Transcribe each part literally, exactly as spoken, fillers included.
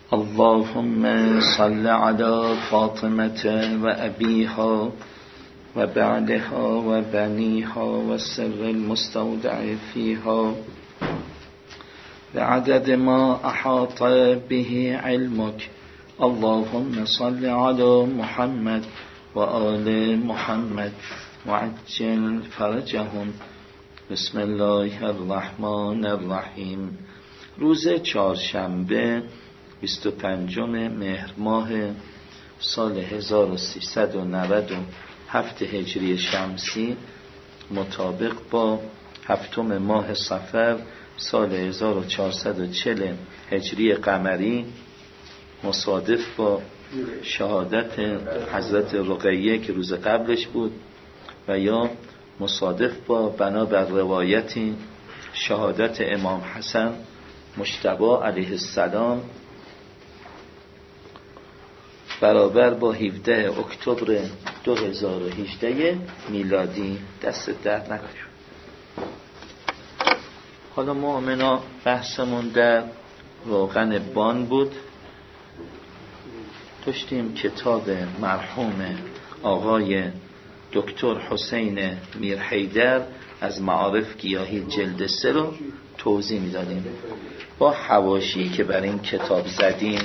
اللهم صل على فاطمة وأبيها وبعلها وبنيها والسر المستودع فيها بعدد ما أحاط به علمك. اللهم صل على محمد وآل محمد وعجل فرجهم. بسم الله الرحمن الرحیم. روز چهارشنبه بیست و پنجم مهر ماه سال هزار و سیصد و نود و هفت هجری شمسی مطابق با هفتم ماه صفر سال هزار و چهارصد و چهل هجری قمری مصادف با شهادت حضرت رقیه که روز قبلش بود و یا مصادف با بنابر روایتی شهادت امام حسن مجتبی علیه السلام برابر با هفدهم اکتبر دو هزار و هجده میلادی. دست درد نکنه. حالا مؤمنا بحثمون در روغن بان بود. داشتیم کتاب مرحوم آقای دکتر حسین میرحیدر از معارف گیاهی جلد سه رو توضیح میدادیم با حواشی که بر این کتاب زدیم.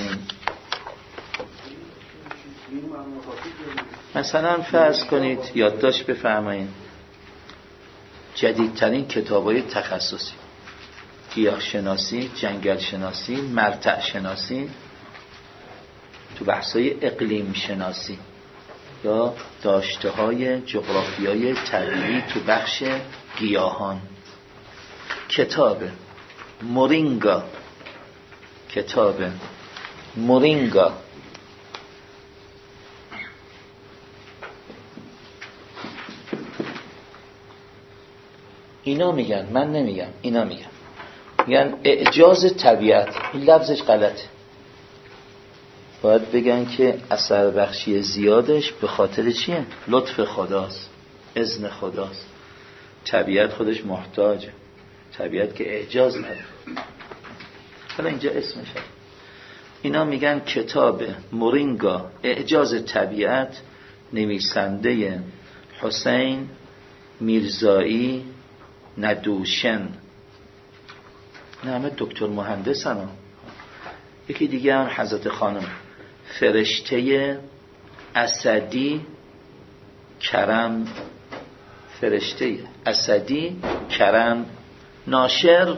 مثلا فرض کنید یادداشت بفرمایید جدیدترین کتاب‌های تخصصی، گیاه شناسی، جنگل شناسی، مرتع شناسی، تو بحث‌های اقلیم شناسی یا داشته‌های جغرافیای طبیعی تو بخش گیاهان. کتاب مورینگا کتاب مورینگا اینا میگن، من نمیگم، اینا میگن میگن اعجاز طبیعت. این لفظش غلطه. باید بگن که اثر بخشی زیادش به خاطر چیه؟ لطف خداست، اذن خداست. طبیعت خودش محتاجه، طبیعت که اعجاز نداره. حالا اینجا اسمش هست. اینا میگن کتاب مورینگا اعجاز طبیعت، نویسنده حسین میرزایی ندوشن. نه همه دکتر مهندس هم. یکی دیگه هم حضرت خانم فرشته اسدی کرم، فرشته اسدی کرم، ناشر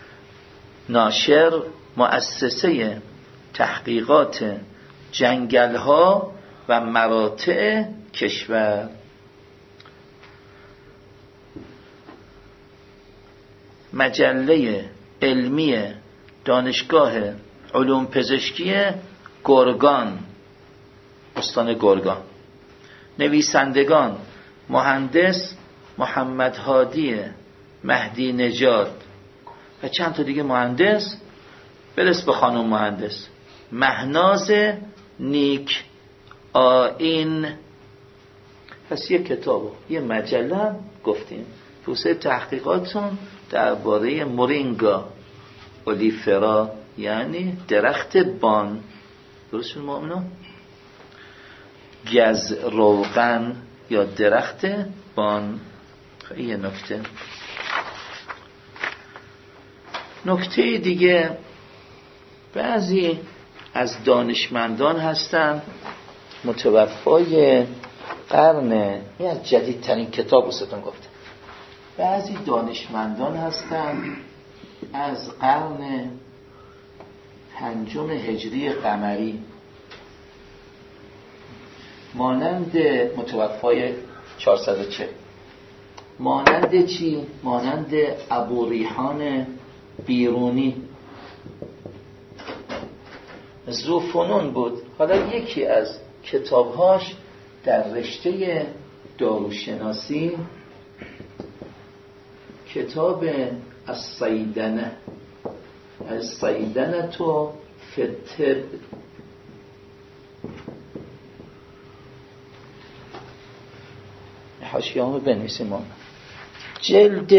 ناشر مؤسسه تحقیقات جنگل‌ها و مراتع کشور. مجله علمی دانشگاه علوم پزشکی گرگان، استان گرگان. نویسندگان مهندس محمد هادی مهدی نژاد و چند تا دیگه مهندس. برس به خانم مهندس مهناز نیک آیین. پس یه کتاب یه مجله گفتیم توسعه تحقیقاتون درباره مورینگا اولیفرا، یعنی درخت بان. درست شد مؤمنان؟ گز روغن یا درخت بان. خیلی یه نکته. نکته دیگه، بعضی از دانشمندان هستن متوفای قرن، این از جدیدترین کتاب رو ستون گفته، بعضی دانشمندان هستن از قرن پنجم هجری قمری، مانند متوفای چهارصد و چهل، مانند چی؟ مانند ابو ریحان بیرونی. ذوفنون بود. حالا یکی از کتابهاش در رشته داروشناسی کتاب الصیدنه الصیدنه تو فی الطب، حاشیه‌امو بنویسیم. جلد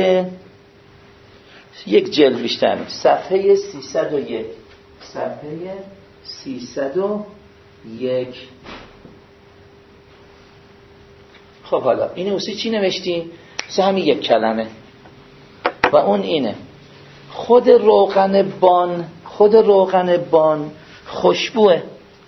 یک جلد بیشتر، صفحه سیصد و یک، صفحه سیصد و یک. خب حالا این اوسی چی نوشتیم؟ مثل همین یک کلمه و اون اینه: خود روغن بان خود روغن بان خوشبوه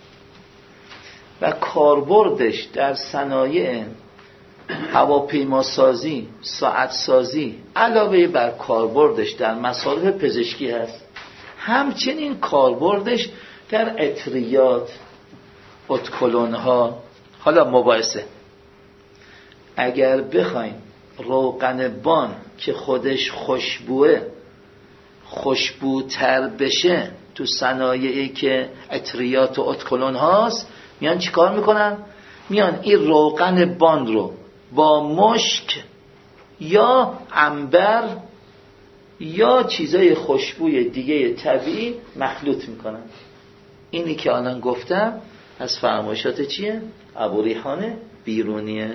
و کاربردش در صنایع هواپیماسازی، ساعت سازی علاوه بر کاربردش در مصارف پزشکی هست، همچنین کاربردش در عطریات، ادکلون ها. حالا مباحثه، اگر بخوایم روغن بان که خودش خوشبوه خوشبوتر بشه تو صنایعی که عطریات و ادکلون هاست، میان چیکار میکنن؟ میان این روغن بان رو با مشک یا عنبر یا چیزای خوشبوی دیگه طبیعی مخلوط میکنن. اینی که الان گفتم از فرمایشات چیه؟ ابوریحان بیرونیه.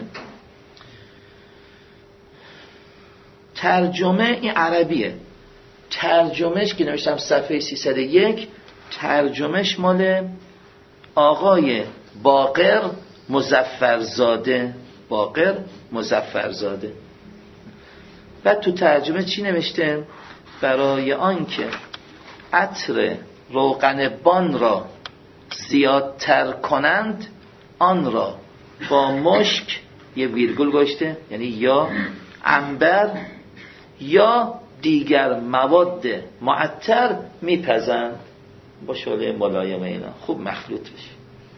ترجمه این عربیه، ترجمهش که نوشتم صفحه سیصد و یک، ترجمهش مال آقای باقر مظفرزاده. باقر مظفرزاده. و تو ترجمه چی نوشته؟ برای آنکه عطر روغن بان را زیادتر کنند، آن را با مشک، یه ویرگول گذاشته، یعنی یا عنبر یا دیگر مواد معطر میپزند با شعله ملایم اینا، خوب مخلوط بشه.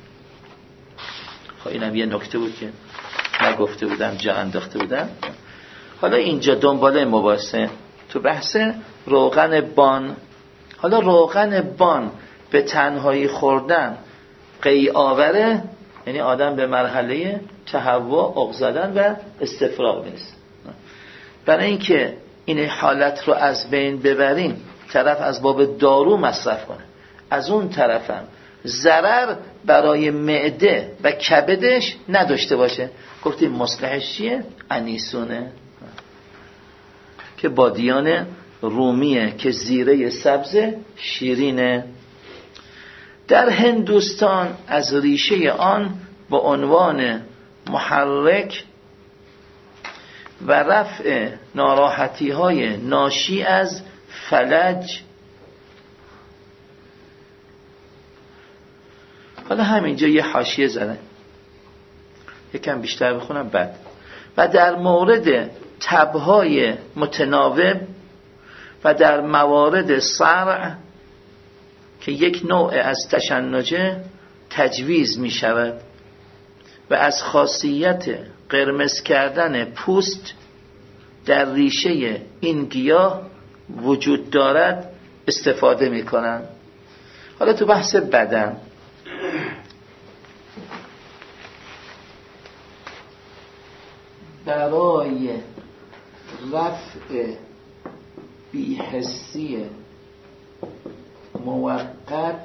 خب اینم یه نکته بود که نگفته بودم، جا انداخته بودم. حالا اینجا دنباله مباحثه تو بحث روغن بان. حالا روغن بان به تنهایی خوردن قی آوره، یعنی آدم به مرحله تهوع، عق زدن و استفراغ میرسه. برای اینکه این حالت رو از بین ببریم، طرف از باب دارو مصرف کنه، از اون طرفم ضرر برای معده و کبدش نداشته باشه، گفتیم مصلحش چیه؟ انیسونه که بادیان رومیه که زیره سبز شیرینه. در هندوستان از ریشه آن با عنوان محرک و رفع ناراحتی های ناشی از فلج. حالا همینجا یه حاشیه زنه، یکم بیشتر بخونم بعد. و در مورد تبهای متناوب و در موارد صرع که یک نوع از تشنجه تجویز می شود و از خاصیت قرمز کردن پوست در ریشه این گیاه وجود دارد استفاده می کنند. حالا تو بحث بدن، برای رفع بی‌حسی موقت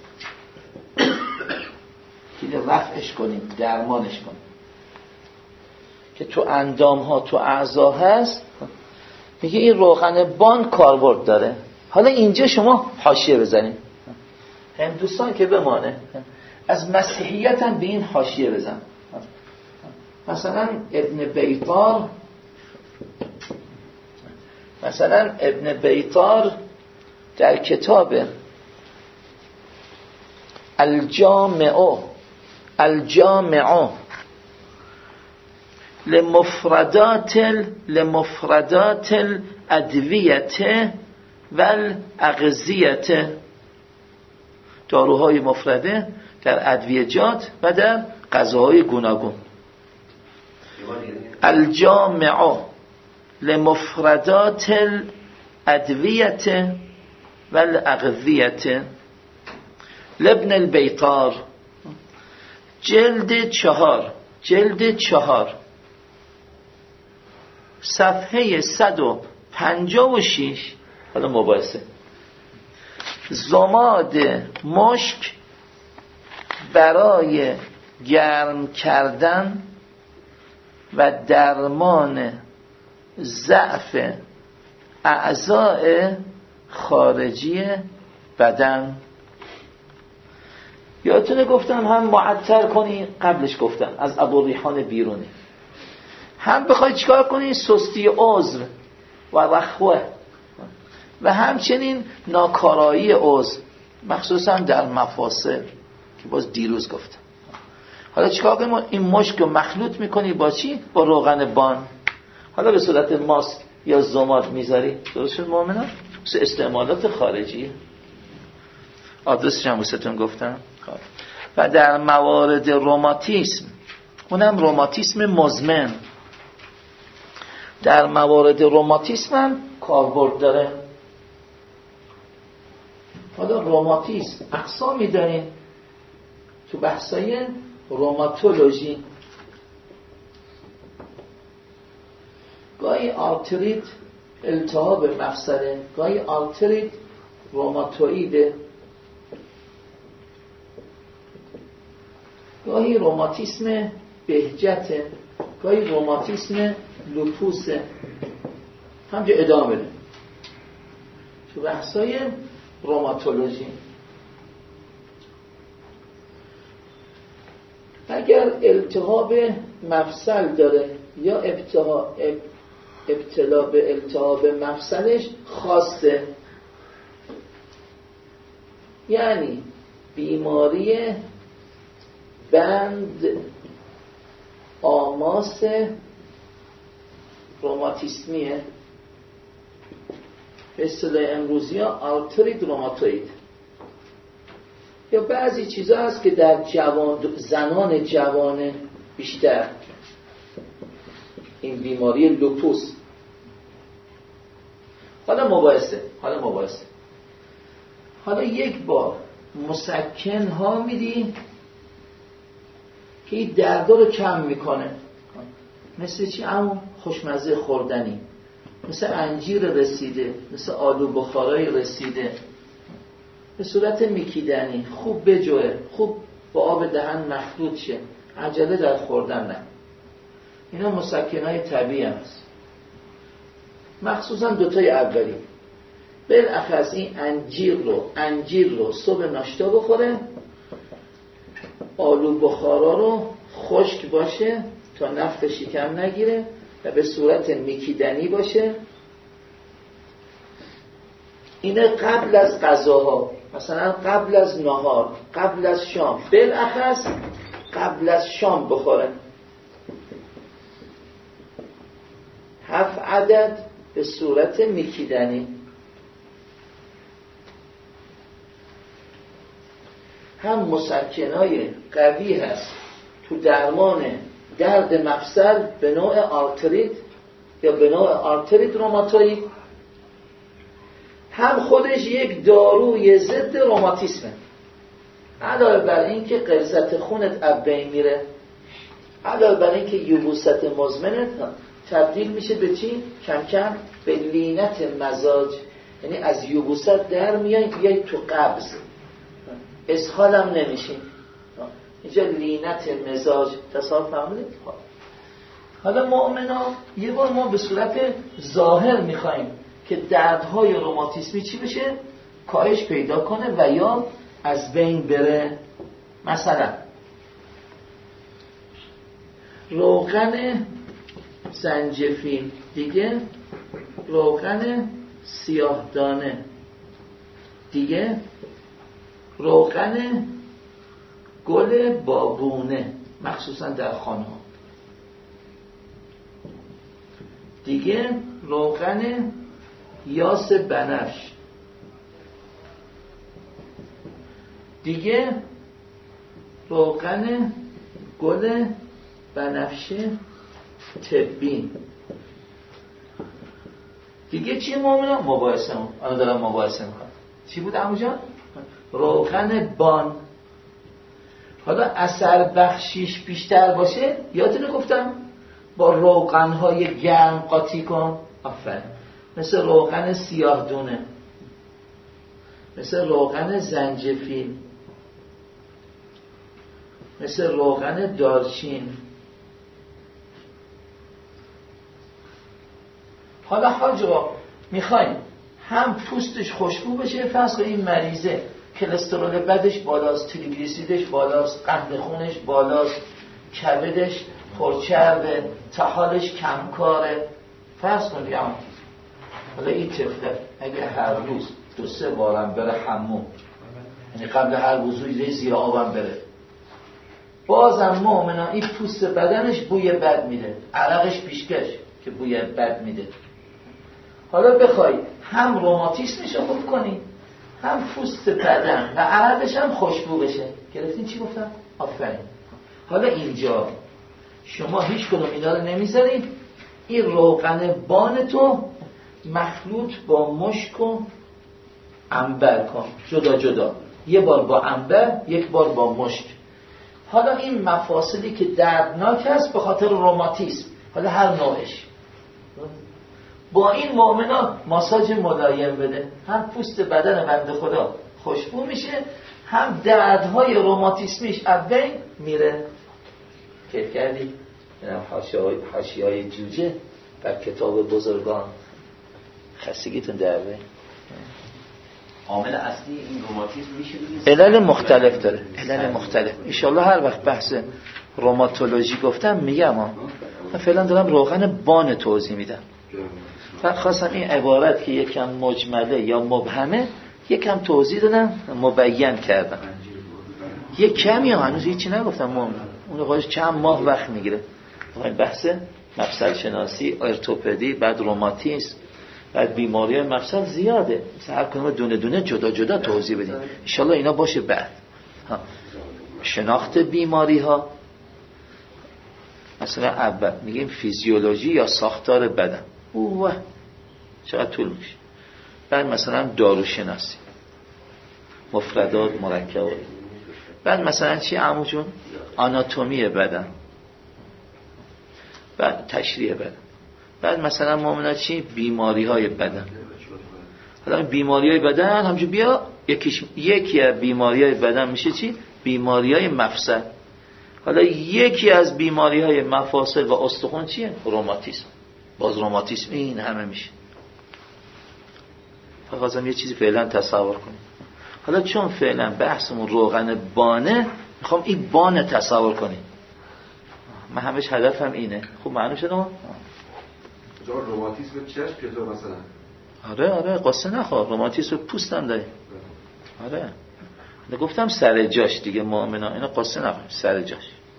که رفعش کنیم، درمانش کنیم، که تو اندام ها تو اعضا هست، میگه این روغن بان کاربرد داره. حالا اینجا شما حاشیه بزنید، هندوستان که بمانه، از مسیحیت هم به این حاشیه بزن. مثلا ابن بیطار مثلا ابن بیطار در کتاب الجامع الجامع لمفردات لمفردات الادویه والاغذیه، داروهای مفرده در ادویجات و در غذاهای گوناگون. الجامع لمفردات الادویه والاغذیه لابن البیطار، جلد چهار جلد چهار صفحه صد و پنجاه و شش. حالا مباحثه: ضماد مشک برای گرم کردن و درمان ضعف اعضاء خارجی بدن. یادتونه گفتم هم معطر کنی، قبلش گفتم از ابوریحان بیرونی، هم بخوای چیکار کنی سستی عضو و رخوه و همچنین ناکارایی عضو مخصوصا در مفاصل که باز دیروز گفتم. حالا چیکار کنیم؟ این مشک رو مخلوط میکنی با چی؟ با روغن بان، حالا به صورت ماسک یا ضماد میذاری. درست شد مؤمنان؟ مثل استعمالات خارجی. آدرسش هم واسهتون گفتم. و در موارد روماتیسم، اونم روماتیسم مزمن، در موارد روماتیسم هم کاربرد داره. حالا روماتیسم اقسامی داریم تو بحثای روماتولوژی. گاهی آرتریت التهاب مفصله، گاهی آرتریت روماتوئیده، گاهی روماتیسم بهجته، گاهی روماتیسم لوپوسه. همجا ادامه بده تو بحثای روماتولوژی. اگر التهاب مفصل داره یا ابتلا ابتلا به التهاب مفصلش خاصه، یعنی بیماری بند آماس روماتیسمیه، به اصطلاح امروزی ها آرتریت روماتوئید. یا بعضی چیزا هست که در جوان زنان جوان بیشتر، این بیماری لوپوس. حالا مباحثه حالا مباحثه حالا یک بار مسکن ها میدی که این دردا رو کم میکنه. مثل چی؟ اما خوشمزه خوردنی، مثل انجیر رسیده، مثل آلو بخارای رسیده، به صورت میکیدنی، خوب بجوه، خوب با آب دهن مخلوط شه، عجله در خوردن نه. اینا مسکنهای طبیعی هست، مخصوصا دوتای اولی. بالاخص این انجیر رو انجیر رو صبح ناشتا بخوره، آلو بخارا رو خشک باشه تا نفت شکم نگیره و به صورت میکیدنی باشه. اینه قبل از غذاها، مثلا قبل از نهار، قبل از شام، بالاخص قبل از شام بخوره. هفت عدد به صورت میکیدنی. هم مسکنای قوی هست تو درمان درد مفصل به نوع آرتریت یا به نوع آرتریت روماتوئید، هم خودش یک داروی ضد روماتیسمه. علاوه بر این که غلظت خونت از بین میره، علاوه بر این که یبوست مزمنت تبدیل میشه به چی؟ کم کم به لینت مزاج، یعنی از یبوست در میای بیای تو قبض، اسهال هم نمیشین. اینجا لینت مزاج تصاحب فهمیدید؟ حالا مؤمنا یه بار ما به صورت ظاهر میخوایم که دردهای روماتیسمی چی بشه؟ کاهش پیدا کنه و یا از بین بره. مثلا روغن زنجفیل، دیگه روغن سیاهدانه، دیگه روغن گل بابونه مخصوصا در خانه ها، دیگه روغن یاس بنفش، دیگه روغن گل بنفشه طبی، دیگه چی مؤمنان؟ مباحثه هم الان دارم مباحثه میکنم. چی بود عمو جان؟ روغن بان. حالا اثر بخشیش بیشتر باشه، یادتونه گفتم با روغنهای گرم قاطی کن. آفرین. مثل روغن سیاه دونه، مثل روغن زنجفیل، مثل روغن دارچین. حالا حاجا میخوایم هم پوستش خوشبو بشه، فرض کنید این مریضه کلسترول بدش بالاست، تریگلیسیدش بالاست، قند خونش بالاست، کبدش پرچربه، طحالش کمکاره. فرض کن دیگه حالا این طفله اگه هر روز دو سه بارم بره حموم، یعنی قبل هر وضوئی زیر آبم بره، بازم مؤمنا این پوست بدنش بوی بد میده، عرقش پیشکش که بوی بد میده. حالا بخوای هم روماتیسمش رو خوب کنی، هم پوست بدن و عرقش هم خوشبو بشه. گرفتین چی گفتم؟ آفرین. حالا اینجا شما هیچ کدوم اینا رو نمیذارید، این روغن بان تو مخلوط با مشک و عنبر کن، جدا جدا، یه بار با عنبر، یک بار با مشک. حالا این مفاصلی که دردناک است به خاطر روماتیسم، حالا هر نوعش، با این مؤمنا ماساژ ملایم بده، هم پوست بدن بنده خدا خوشبو میشه، هم دردهای روماتیسمیش از بین میره. کیف کردی؟ حاشیه‌های جوجه در کتاب بزرگان. خستگیتون در بین. عامل اصلی این روماتیسم میشه علل مختلف داره، علل مختلف. انشالله هر وقت بحث روماتولوژی گفتم میگم ها. من فعلا دارم روغن بان توضیح میدم. فقط خواستم این عبارت که یکم مجمله یا مبهمه یکم توضیح دادم، مبین کردم. یک کمی هنوز هیچی نگفتم. مهم اون خودش چند ماه وقت میگیره. بحث مفصل شناسی، ارتوپدی، بعد روماتیسم، بعد بیماری مفصل زیاده. مثلا هر کدوم دونه دونه جدا جدا توضیح بدیم. ان شاء الله اینا باشه. بعد ها. شناخت بیماری ها، مثلا اول میگیم فیزیولوژی یا ساختار بدن، اوه چقدر طول میشه. بعد مثلا داروشناسی، مفردات، مرکبات. بعد مثلا چی عمو جون؟ آناتومی بدن، بعد تشریح بدن. بعد مثلا مؤمنا چی؟ بیماری های بدن. حالا بیماری های بدن همچون بیا یکیش، یکی از بیماری های بدن میشه چی؟ بیماری های مفصل. حالا یکی از بیماری های مفاصل و استخوان چیه؟ روماتیسم. باز روماتیسم این همه میشه. فقط یه چیزی فعلا تصور کنیم. حالا چون فعلا بحثمون روغن بانه، میخوام این بانه تصور کنیم. من همش هدفم اینه. خوب معلوم شده ما؟ جا روماتیسم چشم چطور مثلا؟ آره آره قصه نخواه. روماتیسم پوستم داره. آره گفتم سر جاش دیگه مؤمنا، اینا قصه نخواه، سر جاش.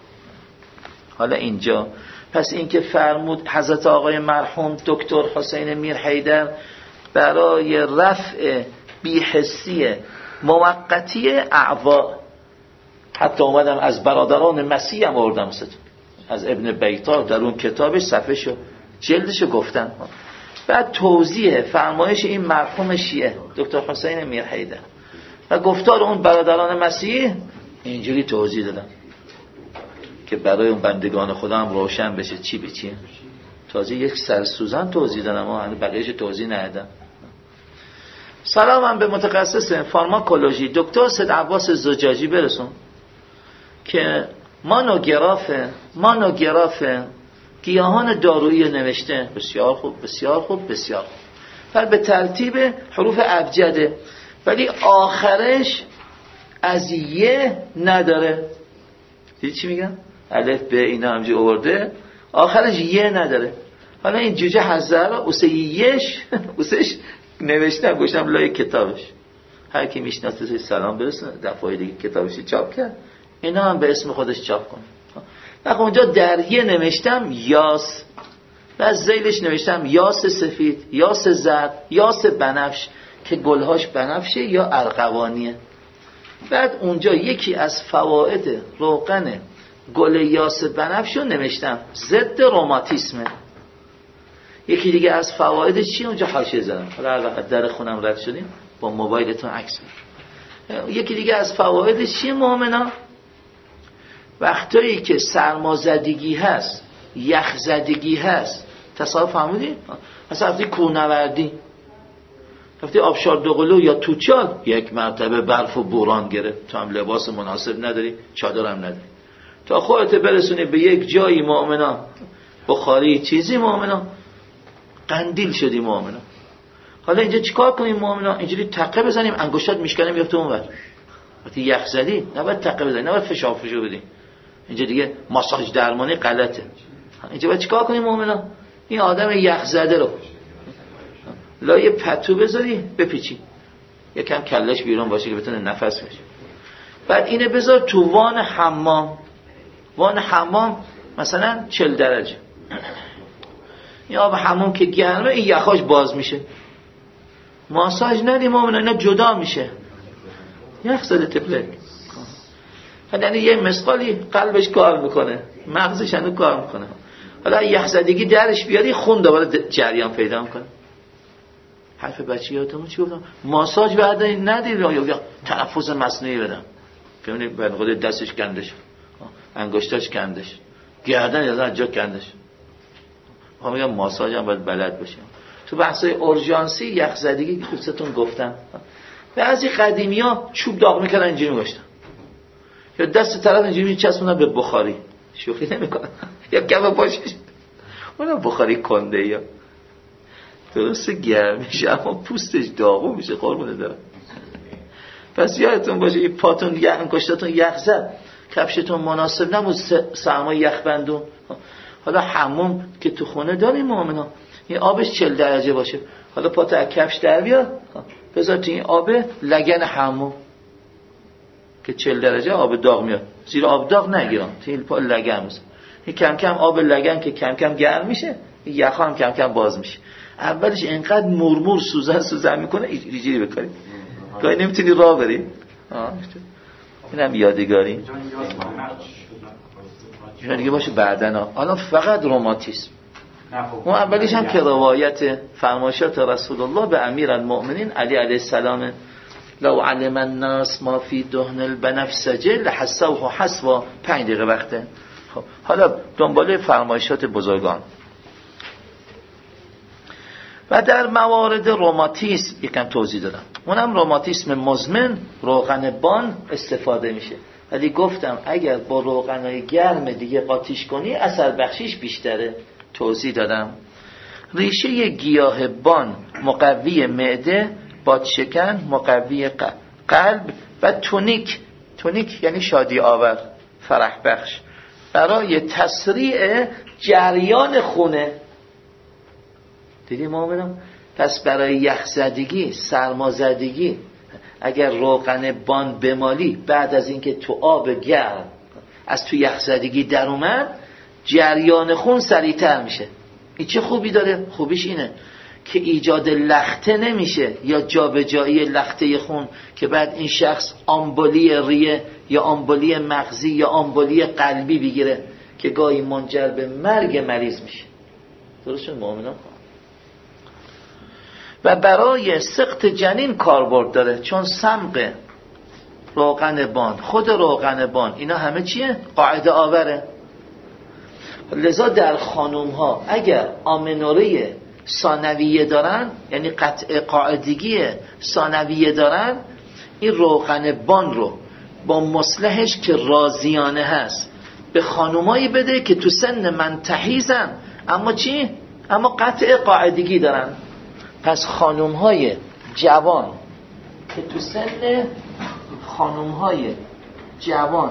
حالا اینجا پس این که فرمود حضرت آقای مرحوم دکتر حسین میر حیدر برای رفع بی‌حسی موقتی اعوا، حتی اومدم از برادران مسیح هم آوردم ست، از ابن بیطار در اون کتابش صفحه‌شو جلدشو گفتم. بعد توضیح فرمایش این مرحوم شیعه دکتر حسین میر حیدر و گفتار اون برادران مسیح اینجوری توضیح دادم که برای اون بندگان خدا هم روشن بشه چی به چیه. تازه یک سرسوزن توضیح دادم، اما بقیه‌اش توضیح ندادم. سلامم به متخصص فارماکولوژی دکتر سید عباس زجاجی برسون که مانوگراف مانوگراف گیاهان دارویی نوشته. بسیار خوب بسیار خوب بسیار خوب. بعد به ترتیب حروف ابجده، ولی آخرش از یه نداره. دیدی چی میگم؟ الف به اینا همجی آورده، آخرش یه نداره. حالا این جوجه حضر اوسه یش اوسش نوشتم، گوشم لای کتابش. هر کی میشناسه سلام برسونه، دفعه دیگه کتابش چاپ کرد، اینا هم به اسم خودش چاپ کنه. وقت اونجا در یه نوشتم یاس، و از زیلش نوشتم یاس سفید، یاس زرد، یاس بنفش که گلهاش بنفشه یا ارغوانیه. بعد اونجا یکی از فواید روغن گل یاس بنفش رو نوشتم ضد روماتیسمه. یکی دیگه از فواید چی اونجا حاشیه زدم، حالا از در خونم رد شدیم با موبایلتون عکس. یکی دیگه از فواید چی مؤمنا؟ وقتایی که سرمازدگی هست، یخ زدگی هست، تصادف فهمیدی؟ مثلا وقتی کوهنوردی، وقتی آبشار دوقلو یا توچال یک مرتبه برف و بوران گرفت، تو هم لباس مناسب نداری، چادر هم نداری، تا خودت برسونی به یک جایی مؤمنا بخاری چیزی مؤمنا قندیل شدی مؤمنا. حالا اینجا چیکار کنیم مؤمنا؟ اینجوری تقه بزنیم انگشتات میشکنه میفته اونور. وقتی یخ زدی نباید تقه بزنی، نباید فشار فشار بدی. اینجا دیگه ماساژ درمانی غلطه. اینجا باید چیکار کنیم مؤمنا؟ این آدم یخ زده رو لای پتو بذاری بپیچی، یکم کلش بیرون باشه که بتونه نفس بکشه. بعد اینه بذار تو وان حمام. وان حمام مثلا چهل درجه. این آب حمام که گرمه این یخاش باز میشه. ماساژ ندیم مؤمنا، اینا جدا میشه. یخ زده تفلک. یعنی یه مسقالی قلبش کار میکنه، مغزش هم کار میکنه. حالا یخ زدگی درش بیاری خون دوباره جریان پیدا میکنه. حرف بچه یادتون چی گفتم؟ ماساژ بعد ندید یا تنفس مصنوعی بدم. ببینید به خود دستش کندش، انگشتاش کندش، گردن از جا کندش. ما میگم ماساژ هم باید بلد باشیم. تو بحثای اورژانسی یخ زدگی که خودتون گفتم، بعضی قدیمی‌ها چوب داغ میکردن اینجوری میگشتن، یا دست طرف اینجوری میچسبونن به بخاری، شوخی نمیکنن، یا کف پاشش اون بخاری کنده یا درسته گرم میشه اما پوستش داغون میشه قربونه دارم. پس یادتون باشه این پاتون یخ انگشتاتون یخ زد، کفشتون مناسب نبود سرما یخ بندون. حالا حموم که تو خونه داریم مؤمنا، این آبش چهل درجه باشه، حالا پات از کفش در بیار بذار تو این آب لگن حموم که چهل درجه آب داغ میاد، زیر آب داغ نگیرم، تو این پا لگن بزن. این کم کم آب لگن که کم کم گرم میشه، این یخ هم کم کم باز میشه. اولش اینقدر مرمور سوزن سوزن میکنه اینجوری بکنی گاهی نمیتونی راه بری. اینم یادگاری اینا دیگه باشه بعدنا. حالا فقط روماتیسم، اون اولیش هم که روایت فرمایشات رسول الله به امیر المؤمنین علی علیه السلام، لو علم الناس ما فی دهن البنفسجه لحسوه حسوا. پنج دقیقه وقته. خب حالا دنباله فرمایشات بزرگان. و در موارد روماتیسم یکم توضیح دادم، اونم روماتیسم مزمن روغن بان استفاده میشه، ولی گفتم اگر با روغنای گرم دیگه قاطیش کنی اثر بخشیش بیشتره. توضیح دادم ریشه گیاه بان مقوی معده، بادشکن مقوی قلب و تونیک. تونیک یعنی شادی آور، فرح بخش، برای تسریع جریان خونه. دیدی مؤمنم؟ پس برای یخ زدگی، سرما زدگی اگر روغن بان بمالی بعد از اینکه تو آب گرم از تو یخ زدگی در اومد، جریان خون سریعتر میشه. این چه خوبی داره؟ خوبیش اینه که ایجاد لخته نمیشه یا جابجایی لخته خون که بعد این شخص آمبولی ریه یا آمبولی مغزی یا آمبولی قلبی بگیره که گاهی منجر به مرگ مریض میشه. درست شد مؤمنان؟ و برای سقط جنین کاربرد داره، چون سمق روغن بان، خود روغن بان، اینا همه چیه؟ قاعده آوره. لذا در خانوم ها اگر آمنوره ثانویه دارن، یعنی قطع قاعدگی ثانویه دارن، این روغن بان رو با مصلحش که رازیانه هست به خانومایی بده که تو سن منتحیزن اما چی؟ اما قطع قاعدگی دارن. پس خانوم های جوان که تو سن خانوم های جوان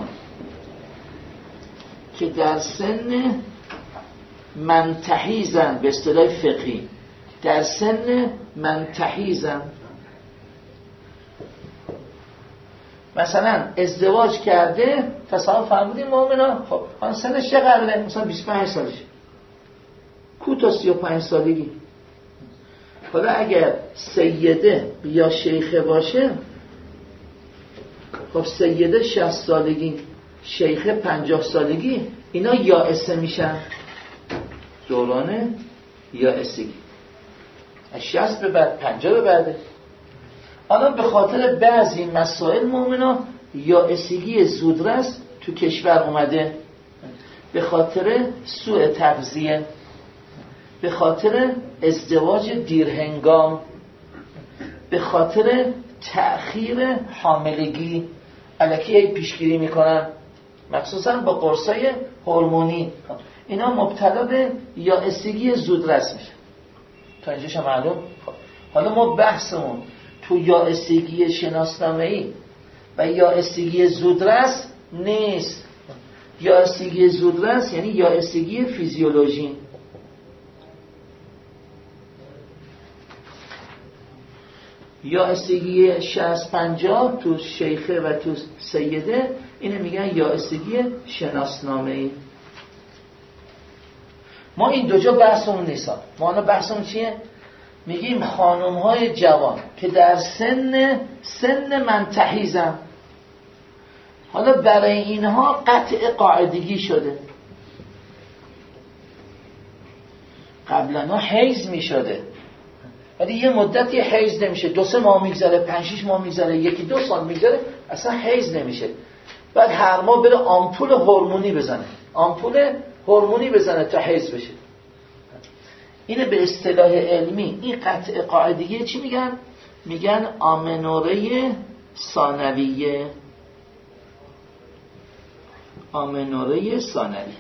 که در سن منتحیزن، به اصطلاح فقهی در سن منتحیزن، مثلا ازدواج کرده، تصور فرمودیم مؤمنا، خب آن سنش چقدره؟ مثلا بیست و پنج سالش، کو تا سی و پنج سالگی. حالا اگر سیده یا شیخه باشه، خب سیده شصت سالگی، شیخه پنجاه سالگی، اینا یائسه میشن، دوران یائسگی از شصت به بعد، پنجاه به بعده. حالا به خاطر بعضی مسائل مؤمنا یائسگی زودرس تو کشور اومده، به خاطر سوء تغذیه، به خاطر ازدواج دیرهنگام، به خاطر تأخیر حاملگی، الکی پیشگیری میکنن مخصوصا با قرصای هورمونی، اینا مبتلا به یائسگی زودرس میشه. تا اینجاش معلوم. حالا ما بحثمون تو یائسگی شناسنامه‌ای و یائسگی زودرس نیست. یائسگی زودرس یعنی یائسگی فیزیولوژی. یائسگی شصت پنجاه تو شیخه و تو سیده اینه میگن یائسگی شناسنامه‌ای. ما این دو جا بحثمون نیست. ما الان بحثمون چیه؟ میگیم خانم‌های جوان که در سن سن منتحیزن، حالا برای اینها قطع قاعدگی شده. قبلا حیض میشده ولی یه مدتی حیض نمیشه، دو سه ماه میگذره، پنج شش ماه میگذره، یکی دو سال میگذره، اصلا حیض نمیشه. بعد هر ماه بره آمپول هورمونی بزنه، آمپول هورمونی بزنه تا حیض بشه. اینه به اصطلاح علمی این قطع قاعدگی چی میگن؟ میگن آمنوره ثانویه. آمنوره ثانویه.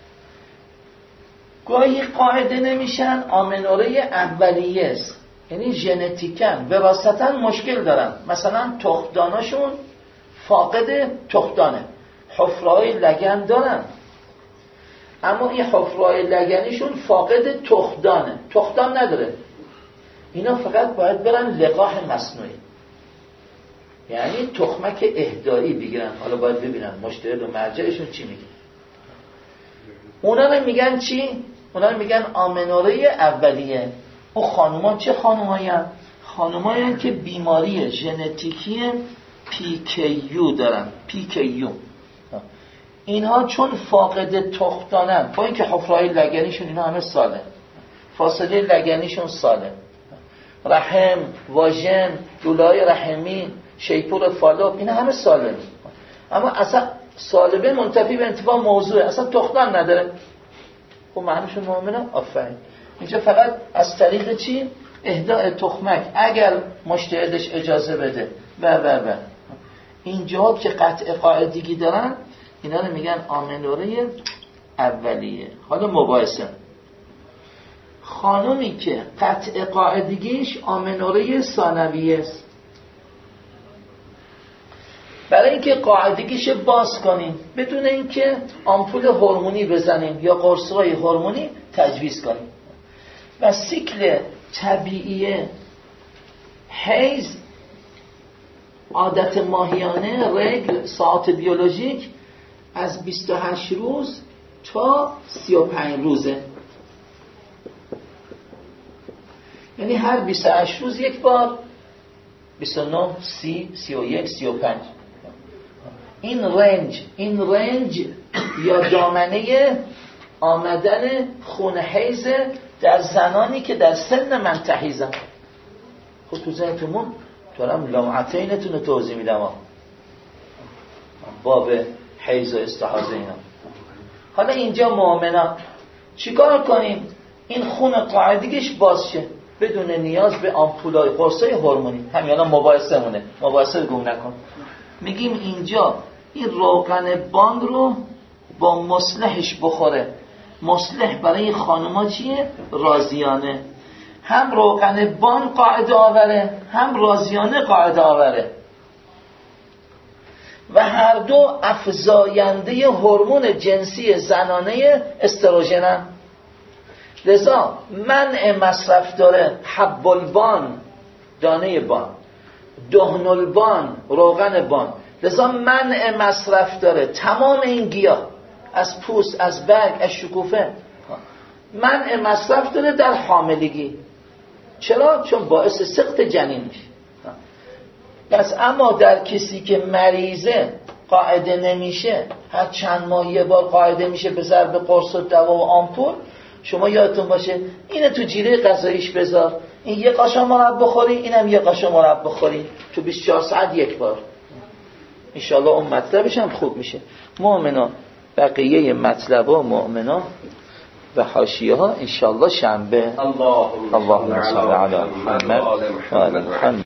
گاهی قاعده نمیشن، آمنوره اولیه است، یعنی ژنتیکن وراثتا مشکل دارن. مثلا تخمداناشون فاقد تخمدانه، حفره‌های لگن دارن، اما این حفره‌های لگنیشون فاقد تخمدانه، تخمدان نداره. اینا فقط باید برن لقاح مصنوعی، یعنی تخمک اهدایی بگیرن. حالا باید ببینن مشترک و مرجعشون چی میگه. اونا رو میگن چی؟ اونا رو میگن آمنوره اولیه. اون خانومان چه خانومایی هستن؟ خانومایی هستن که بیماری ژنتیکی پی کی یو دارن. پی کی یو اینها چون فاقد تخمدانن، با اینکه حفره‌های لگنیشون اینا همه ساله، فاصله لگنیشون ساله، رحم، واژن، لوله‌های رحمی، شیپور فالوپ اینا همه ساله، اما اصلا سالبه منتفی به انتفاع موضوعه، اصلا تخمدان نداره. خب معنیشون مؤمنه؟ آفرین. اینجا فقط از طریق چی؟ اهداء تخمک اگر مجتهدش اجازه بده و و و اینجا که قطع قاعدگی دارن اینا رو میگن آمنوره اولیه. حالا مباحثه. خانومی که قطع قاعدگیش آمنوره ثانویه است، برای اینکه قاعدگیش باز کنیم بدون اینکه آمپول هورمونی بزنیم یا قرص‌های هورمونی تجویز کنیم، و سیکل طبیعی حیض عادت ماهیانه رگل ساعت بیولوژیک از بیست و هشت روز تا سی و پنج روزه، یعنی هر بیست و هشت روز یک بار، بیست و نه، سی، سی و یک، سی و پنج. این رنج این رنج یا دامنه آمدن خون حیض در زنانی که در سن منتحیزن. خب تو ذهنتون دارم لمعتینتون رو توضیح میدم، باب حیض و استحاضه اینا. حالا اینجا مؤمنا چیکار کنیم؟ این خون قاعدگیش باز شه بدون نیاز به آمپولای قرصای هورمونی. همین الان مباحثه مونه، مباحثه گم نکن. میگیم اینجا این روغن باند رو با مصلحش بخوره. مصلح برای این خانوما چیه؟ رازیانه. هم روغن باند قاعده آوره، هم رازیانه قاعده آوره، و هر دو افزاینده هورمون جنسی زنانه استروژنن. لذا منع مصرف داره حب البان، دانه بان، دهن البان، روغن بان. لذا منع مصرف داره تمام این گیاه، از پوست، از برگ، از شکوفه، منع مصرف داره در حاملگی. چرا؟ چون باعث سقط جنین میشه. پس اما در کسی که مریضه قاعده نمیشه، هر چند ماه یه بار قاعده میشه به ضرب قرص و دوا و آمپول، شما یادتون باشه اینه تو جیره غذاییش بذار، این یه قاشق مرب بخوری، اینم یه قاشق مرب بخوری، تو بیست و چهار ساعت یک بار. انشالله اون مطلبش هم خوب میشه. مؤمنا بقیه مطلبا مؤمنا و حاشیه ها انشالله شنبه. اللهم صل علی محمد و آل محمد.